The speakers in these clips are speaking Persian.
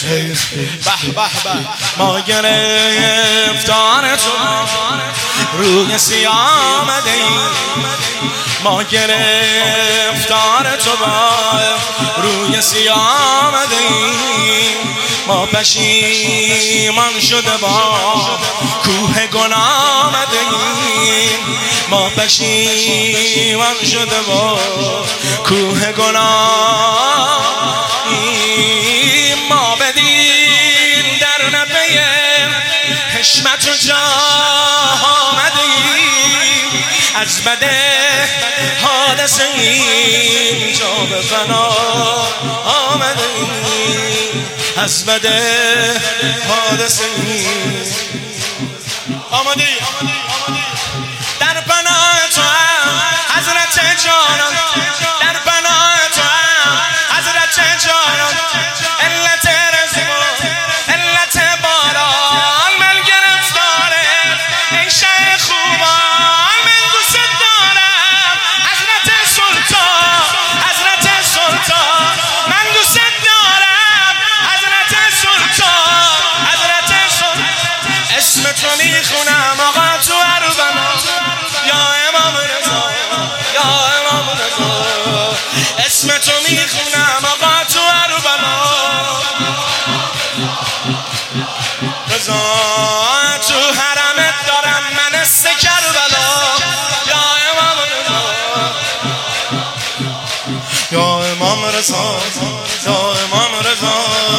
به به به ما گرفتار تو روی سیاه آمده ایم، ما گرفتار تو روی سیاه آمده ایم، ما پشیمان شده با کوه گناه آمده ایم، ما پشیمان شده با کوه گناه ایم، ما بدین در نفع حشمت و جاه آمده ایم، از بد حادثه اینجا به فنا آمده ایم، از بد حادثه آمده ایم، در پناه تو هم حضرت جانان، در پناه تو هم حضرت جانان، علت رزق علت باران من گرفتاره ای شه خوبان، من دوست دارم حضرت سلطان، حضرت سلطان، من دوست دارم حضرت سلطان، حضرت سلطان، اسم تو میخونم آقا تو اربنا، یا امام رضا، یا امام رضا، اسم تو میخونم آقا تو اربنا، رضا تو حرمت دارم من کربلا، یا امام رضا، یا امام رضا، یا امام رضا،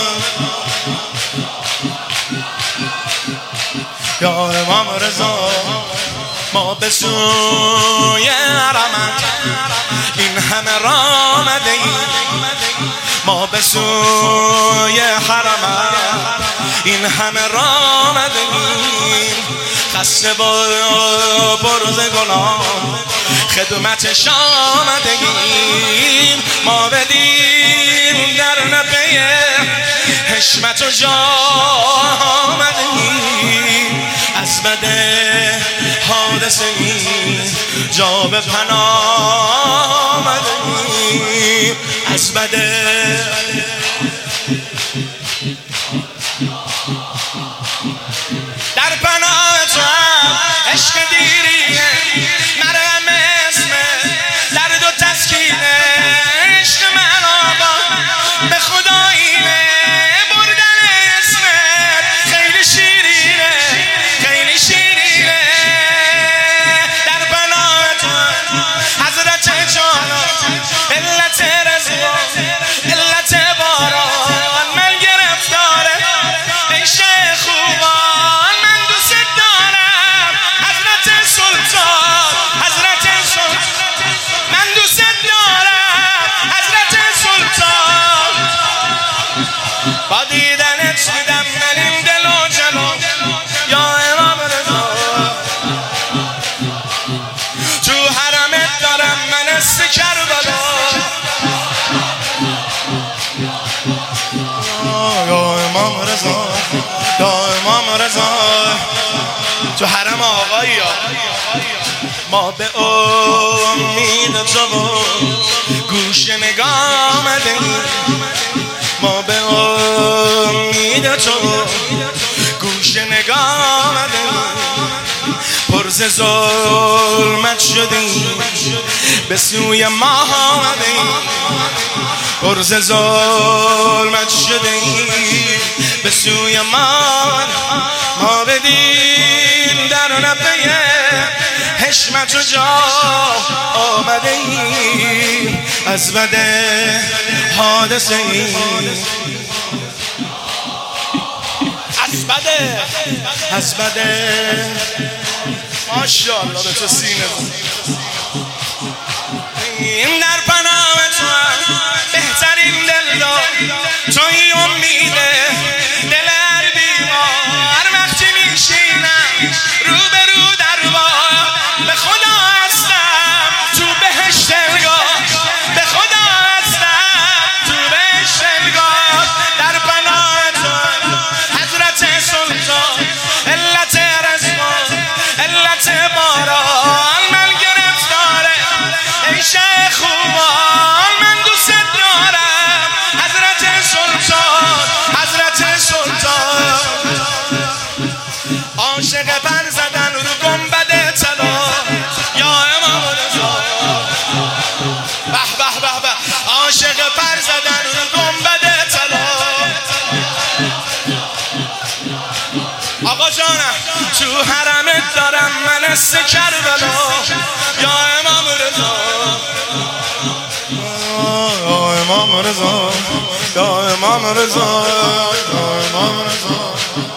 یا امام رضا، ما به سوی حرمت این همه راه آمده ایم، ما به سوی حرمت این همه راه آمده ایم، خسته با برز گناه خدمتش آمده ایم، ما بدیم در نفع حشمت و جاه آمده ایم، از بد حادثه این جا به پناه آمده ایم، از بد در پناه تو هم عشق دیریه مرهم اسمه درد و تسکینه، عشق من آقا به خدایینه، بردن اسمت خیلی شیرینه، خیلی شیرینه، در پناه تو حضرت جانان، علت رزق علت باران من گرفتاره ای شه خوبان، من دوست دارم حضرت سلطان، حضرت سلطان، من دوست دارم حضرت سلطان، با دیدنت دیدم من این دل و جلال، یا امام رضا، تو حرمت دارم من کربلا، یا امام رضا، یا امام رضا، تو حرم آقایی ما به امید تو گوش نگاه آمده ایم، ما به امید تو گوش نگاه آمده ایم، پر ز ظلمت شدیم به سوی ماه آمده ایم، پر ز ظلمت شدیم به سوی ما بدیم در نفع حشمت و جاه آمده ایم، از بد حادثه ایم، از بد ماشاءالله به تو سینه این در پناه تو بهترین دل دار توی امیده، دل هر بیمار وقتی میشینم رو به رو دربار، به خدا هستم تو بهشت دلگاه، به خدا هستم تو بهشت دلگاه، در پناه تو حضرت سلطان، علت رزق علت باران من گرفتاره ای شه خوبان، من دوست دارم حضرت سلطان. آقا جانم تو حرمت دارم من است کربلا یا امام رضا یا امام رضا یا امام رضا یا امام رضا